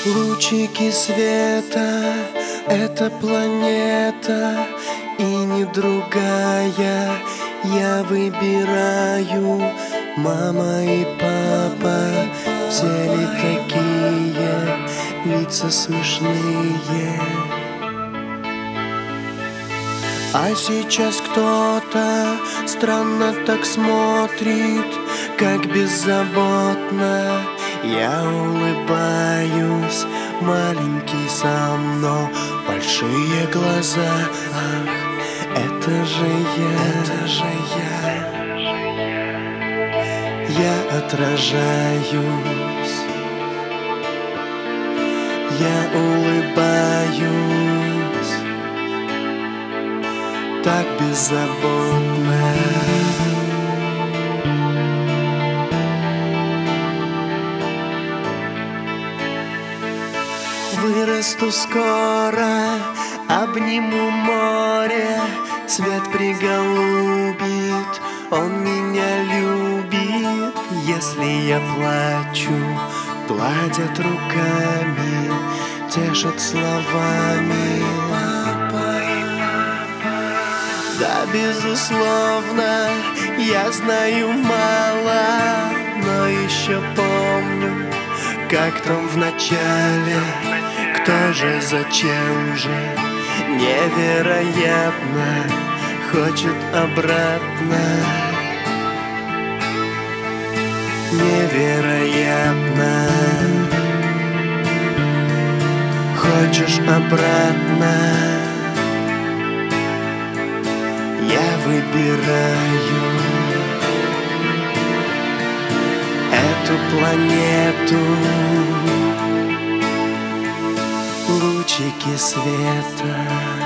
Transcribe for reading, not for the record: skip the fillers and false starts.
Лучики света — это планета, и не другая. Я выбираю, мама и папа, все ли такие, лица смешные. А сейчас кто-то странно так смотрит, как беззаботно я улыбаюсь. Маленький сам, но большие глаза. Ах, это же я. Я отражаюсь, я улыбаюсь так беззаботно. Вырасту скоро, обниму море, свет приголубит, он меня любит. Если я плачу, гладят руками, тешат словами. Да, безусловно, я знаю мало, но еще помню, как там в начале. Кто же, зачем же, невероятно, хочет обратно. Невероятно, хочешь обратно. Я выбираю эту планету. Лучики света.